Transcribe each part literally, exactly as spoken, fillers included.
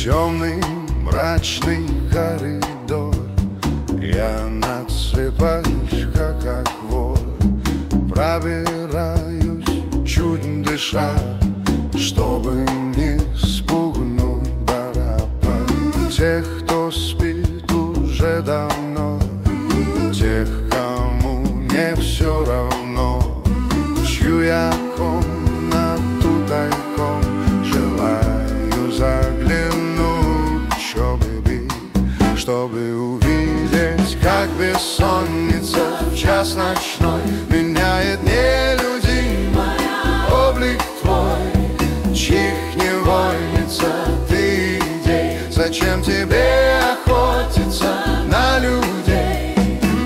Темный мрачный коридор, я на цыпочках, как вор, пробираюсь, чуть дыша, чтобы не спугнуть барабан. Тех, кто спит уже давно, тех, кому не все равно, чью я комнату тайком желаю заглянуть, чтобы, чтобы увидеть, как бессонница в час ночной меняет нелюдимый облик твой, чьих невольница ты идей. Зачем тебе охотиться на людей?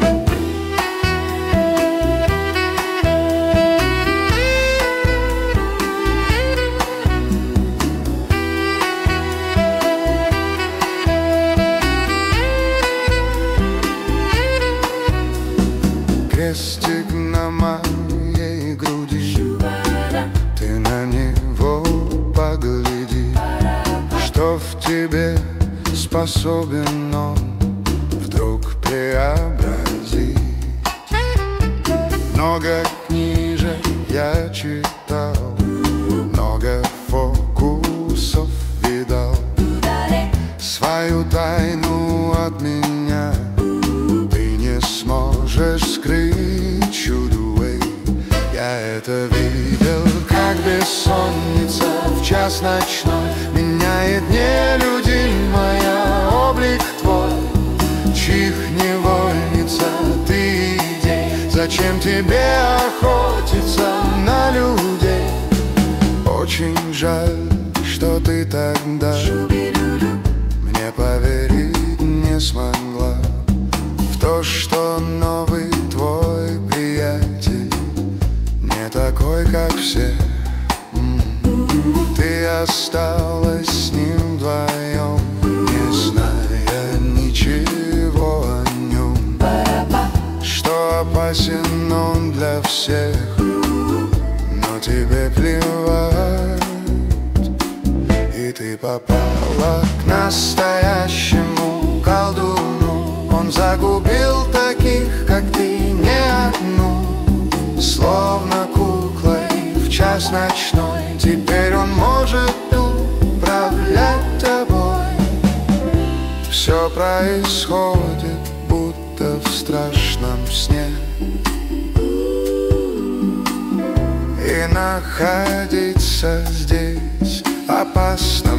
Крестик на моей груди, ты на него погляди, что в тебе способен он вдруг преобразить. Много книжек я читал, много фокусов видал. Свою тайну от меня ты не сможешь скрыть, чудуэй. Я это видел, как бессонница в час ночной меняет нелюдимая облик твой, чьих невольница ты идей. Зачем тебе охотиться на людей? Очень жаль, что ты тогда мне поверить не смогла в то, что новый твой приятель не такой, как все. Ты осталась с ним вдвоем, не зная ничего о нем, что опасен он для всех, но тебе плевать. И ты попала к настоящему колдуну, он загубил таких, как ты, не одну. Словно куклой в час ночной теперь он может управлять тобой. Все происходит, будто в страшном сне, и находиться здесь опасно